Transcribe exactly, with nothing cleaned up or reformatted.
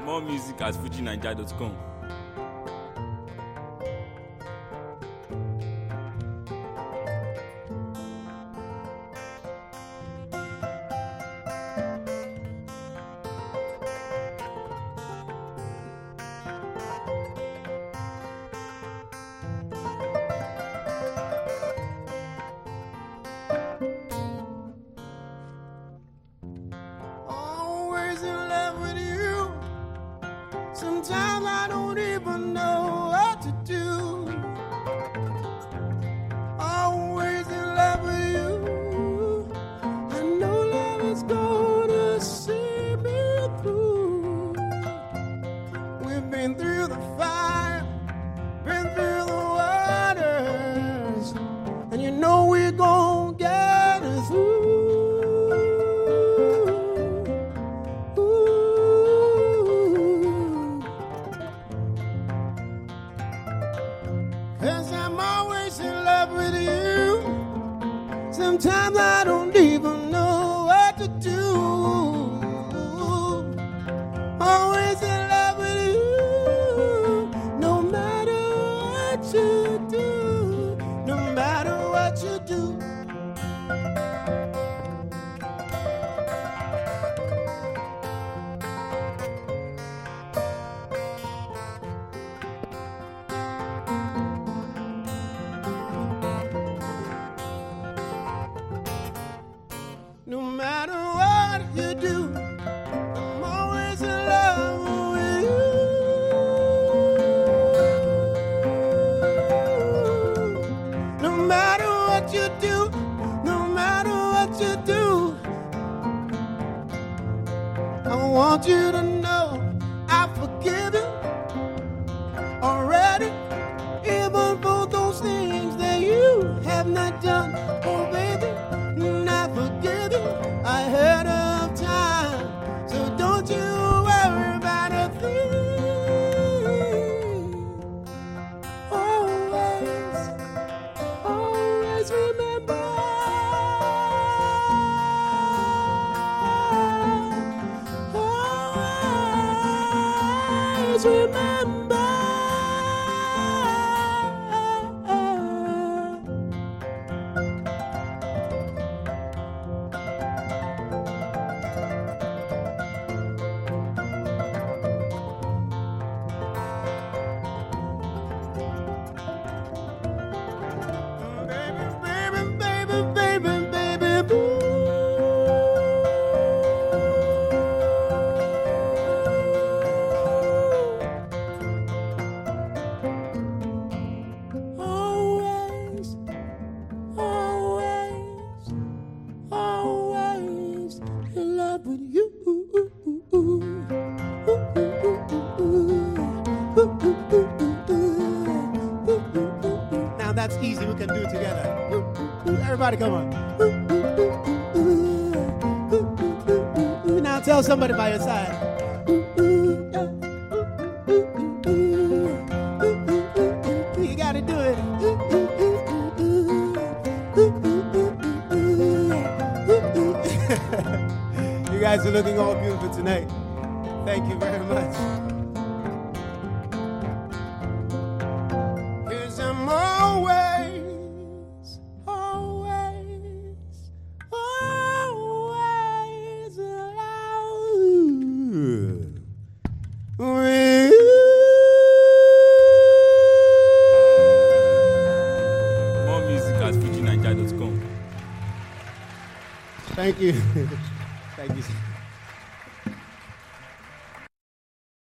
More music at fuji naija dot com. Sometimes I don't even know what to do. Always in love with you. I know love is gonna see me through. We've been through the fire, been through the waters, and you know we're gonna get us through. Cause I'm always in love with you. Sometimes I don't even know what to do. Always in love with you. No matter what you do. No matter what you do. No matter what you do, I'm always in love with you. No matter what you do, no matter what you do, I want you to know I forgive you already, even for those things that you have not done. Oh, baby, I forgive you ahead of time, so don't you worry about a thing. Always, always remember, always remember. Now that's easy, we can do it together. Everybody come on. Now tell somebody by your side. You gotta do it. You guys are looking all beautiful tonight. Thank you very much. Cause I'm always, always, always alone with you. More music at fuji naija dot com. Thank you. Thank you.